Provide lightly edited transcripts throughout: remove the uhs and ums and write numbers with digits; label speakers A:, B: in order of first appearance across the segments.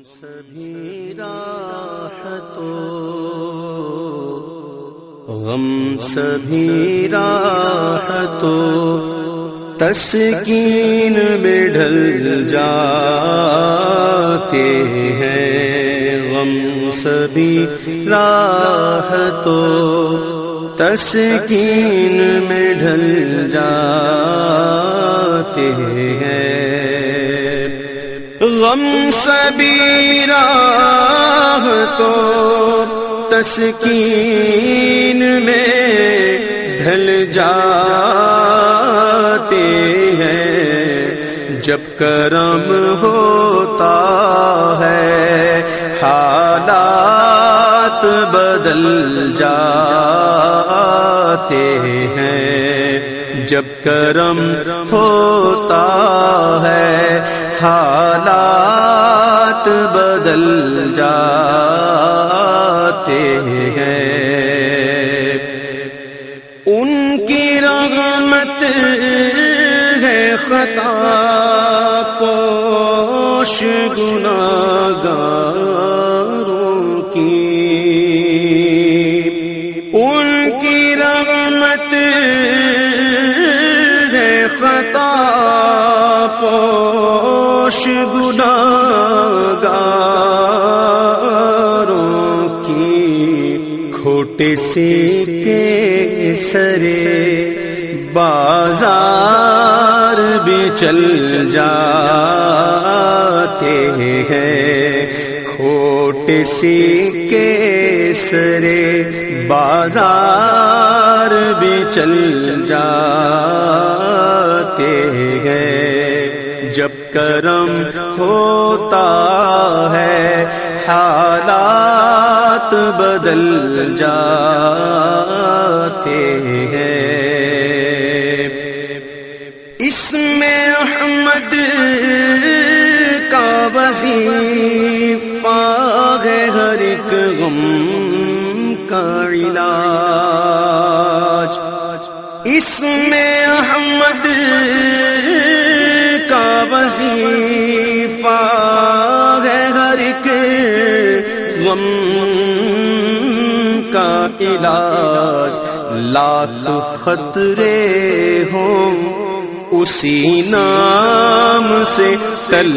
A: سبھی راحتوں غم سبھی راحتوں تسکین میں ڈھل جاتے ہیں، غم سبھی راحتوں تسکین میں ڈھل جاتے ہیں، غم سبھی راحتوں تسکین میں ڈھل جاتے ہیں، جب کرم ہوتا ہے حالات بدل جاتے ہیں، جب کرم ہوتا ہے حالات بدل جاتے ہیں، ان کی رحمت ہے خطا پوش گناہگاروں کی، ان کی رحمت ہے خطا پوش گناہگاروں کی، کھوٹے سکے سرے بازار بھی چل جاتے ہیں، کھوٹے سکے سرے بازار بھی چل جاتے ہیں، جب کرم ہوتا ہے حالات بدل جاتے ہیں، اس میں احمد کا وظیفہ ہے ہر ایک غم کا علاج، اس میں احمد کا وظیفہ ہے ہر ایک غم کا علاج، لاکھ خطرے ہوں اسی نام سے ٹل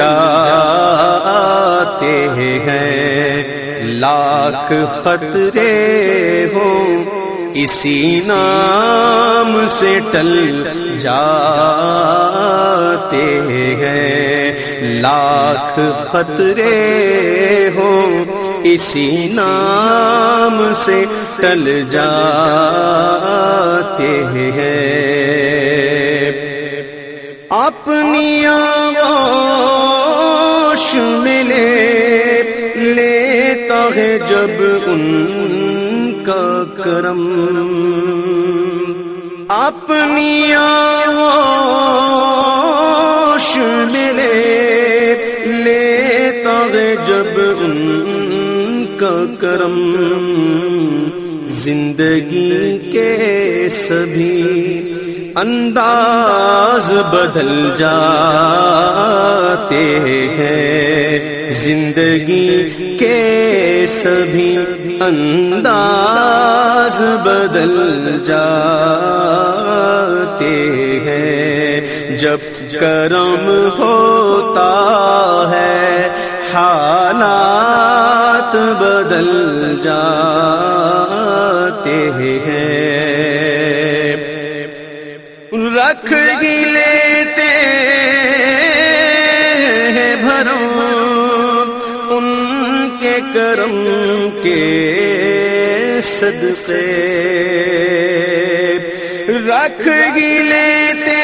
A: جاتے ہیں، لاکھ خطرے ہوں اسی نام سے ٹل جاتے ہیں، لاکھ خطرے ہوں اسی نام سے ٹل جاتے ہیں، اپنی آغوش میں لیتا ہے جب ان کا کرم، اپنی آغوش میں لیتا ہے جب ان کا کرم، زندگی کے سبھی انداز بدل جاتے ہیں، زندگی کے سبھی انداز بدل جاتے ہیں، جب کرم ہوتا ہے حالات بدل جاتے ہیں، رکھ ہی لیتے ہیں بھرم ان کے کرم کے صدقے، رکھ ہی لیتے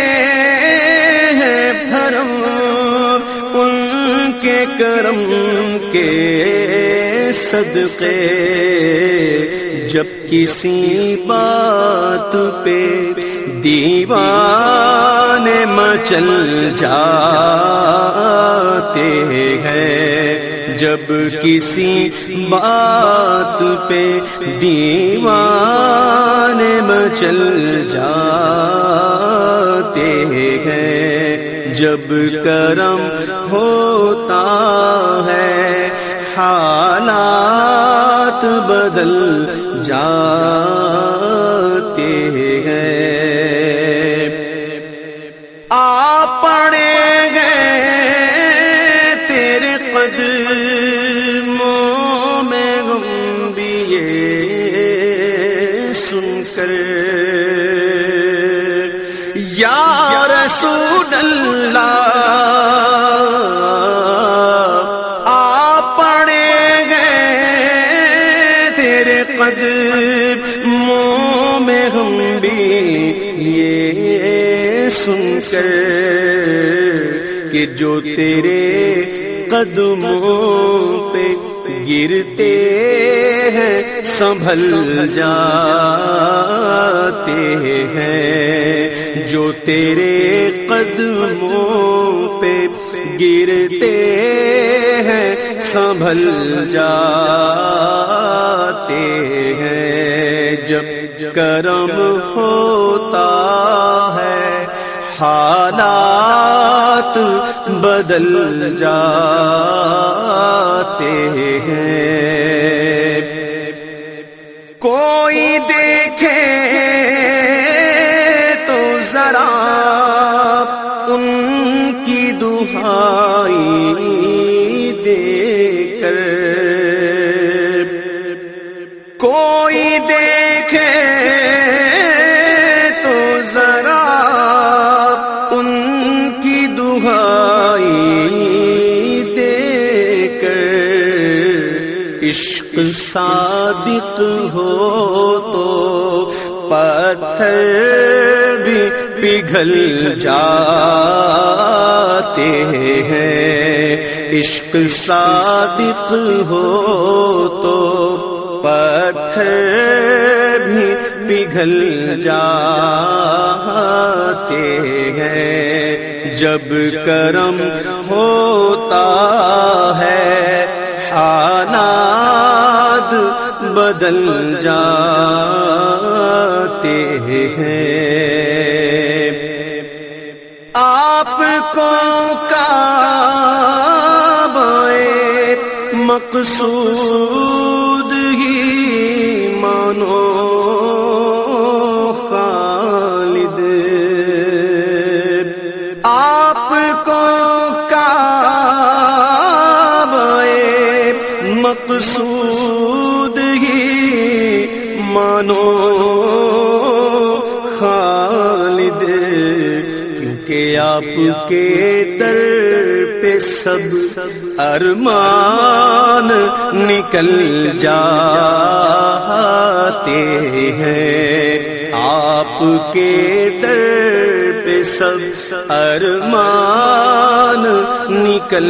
A: ہیں بھرم ان کے کرم کے صدقے، جب کسی بات پہ دیوانے مچل جاتے ہیں، جب کسی بات پہ دیوانے مچل جاتے ہیں، جب کرم ہوتا ہے حالات بدل جاتے ہیں. آ پڑے گئے تیرے قدموں میں غم بھی یہ سن کر یا رسول اللہ. آ پڑے گئے تیرے قدموں میں ہم بھی یہ سن کر کہ جو تیرے قدموں پہ گرتے ہیں سنبھل جاتے ہیں. جو تیرے قدموں پہ گرتے ہیں سنبھل جاتے ہیں. جب کرم ہوتا ہے حالات بدل جاتے ہیں. کوئی دیکھے تو ذرا ان کی دہائی دے کر, کوئی دیکھے تو ذرا ان کی دہائی دے کر. عشق صادق ہو تو پتھر بھی پگھل جاتے ہیں. عشق صادق ہو تو پتھر بھی پگھل جاتے ہیں. جب کرم ہوتا ہے حالات بدل جاتے ہیں. آپ کو کعبہ مقصود ہی مانو خالد. آپ کو مقصود ہی مانو خالد. کیونکہ آپ کے در پہ سب ارمان نکل جاتے ہیں. آپ کے در پہ سب ارمان نکل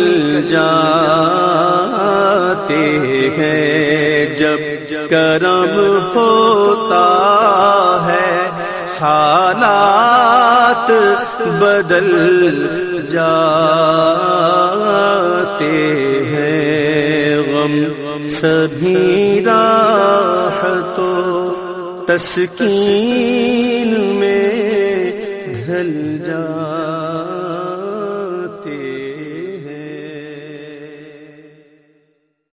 A: جاتے ہیں. جب کرم ہوتا ہے حالات بدل جاتے ہیں. غم سبھی راحتوں تسکین میں ڈھل جا